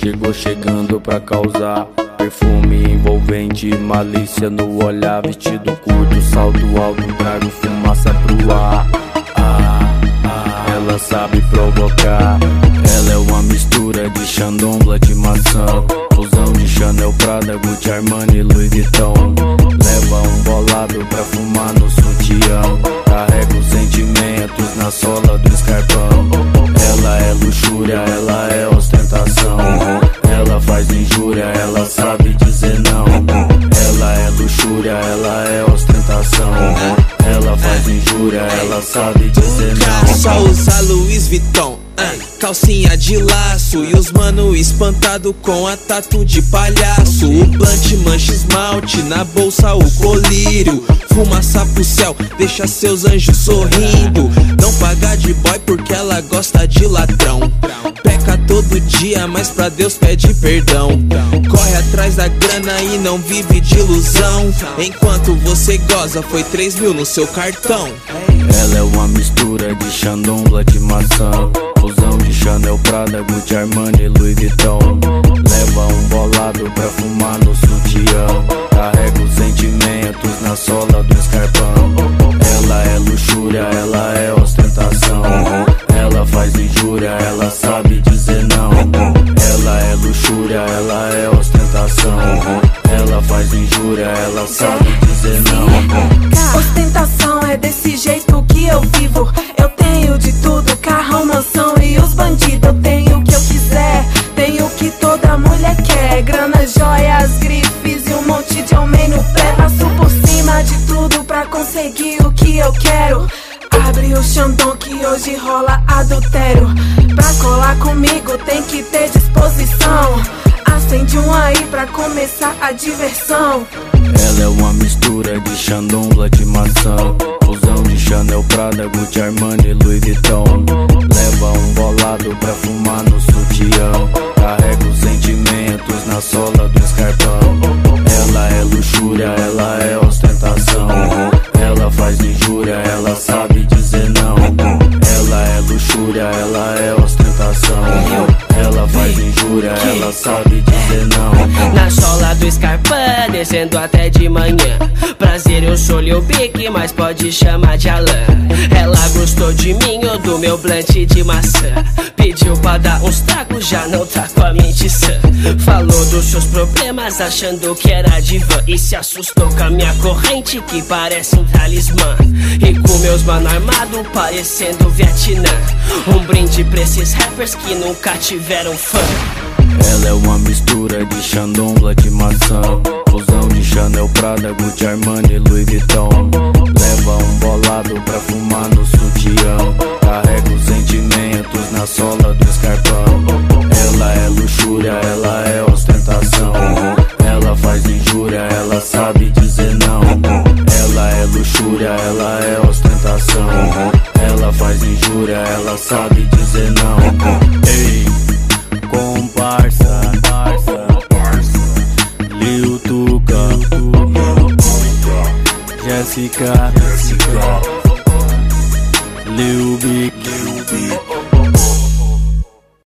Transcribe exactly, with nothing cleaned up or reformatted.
Chegou chegando pra causar. Perfume envolvente, malícia no olhar. Vestido curto, salto alto, trago fumaça pro ar. Ah, ah, ela sabe provocar. Ela é uma mistura de Xandonbla de maçã. Fusão de Chanel, Prada, Gucci, Armani, Louis Vuitton. Leva um bolado pra fumar no sutiã. Carrega os sentimentos na sola do escarpão. Ela é luxúria, ela é ostentação. Ela faz injúria, ela sabe dizer não. Ela é luxúria, ela é ostentação. Ela faz injúria, ela sabe dizer não. Só usa Louis Vuitton, uh, calcinha de laço. E os mano espantado com a tatu de palhaço. O blunt mancha esmalte, na bolsa o colírio. Fumaça pro céu, deixa seus anjos sorrindo. Não paga de boy porque ela gosta de ladrão. Peca todo dia, mas pra Deus pede perdão. Corre atrás da grana e não vive de ilusão. Enquanto você goza, foi três mil no seu cartão. Ela é uma mistura de Xandonbla de maçã. Fusão de Chanel, Prada, Gucci, Armani, Louis Vuitton. Leva um bolado pra fumar no sutiã. Carrega os sentimentos na sola do escarpão. Ela é luxúria, ela é ostentação. Ela faz injúria, ela sabe dizer não. Ela é luxúria, ela é ostentação. Ela faz injúria, ela sabe dizer não. Ostentação é desse jeito que eu vivo. Eu tenho de tudo, carrão, mansão e os bandidos. Eu tenho o que eu quiser, tenho o que toda mulher quer. Grana, joias, grifes e um monte de homem no pé. Passo por cima de tudo pra conseguir o que eu quero. Abre o Xandão que hoje rola adultério. Pra colar comigo tem que ter disposição. Acende um aí pra começar a diversão. Ela é uma mistura de Xandonbla de maçã. Fusão de Chanel, Prada, Gucci, Armani, Louis Vuitton. Leva um bolado pra fumar no sutiã. Carrega os sentimentos na sola do escarpão. Ela é luxúria, ela é ostentação. Ela faz injúria, ela sabe dizer não. Ela é luxúria, ela é ostentação. Ela faz injúria, ela sabe dizer não. Na sola do escarpão, descendo até de manhã. Prazer, eu sou Lil Big, mas pode chamar de Alan. Ela gostou de mim ou do meu blunt de maçã. Pediu pra dar uns tragos, já não tá com a mente sã. Falou dos seus problemas, achando que era divã. E se assustou com a minha corrente, que parece um talismã. E com meus mano armado, parecendo Vietnã. Um brinde pra esses rappers que nunca tiveram fã. Ela é uma mistura de Xandonbla de maçã. Fusão de Chanel, Prada, Gucci, Armani, Louis Vuitton. Leva um bolado pra fumar no sutiã. Carrega os sentimentos na sola do escarpão. Ela é luxúria, ela é ostentação. Ela faz injúria, ela sabe dizer não. Ela é luxúria, ela é ostentação. Ela faz injúria, ela sabe dizer não. Ei, comparsa, Lil Tuca, Jéssica, Lil Big.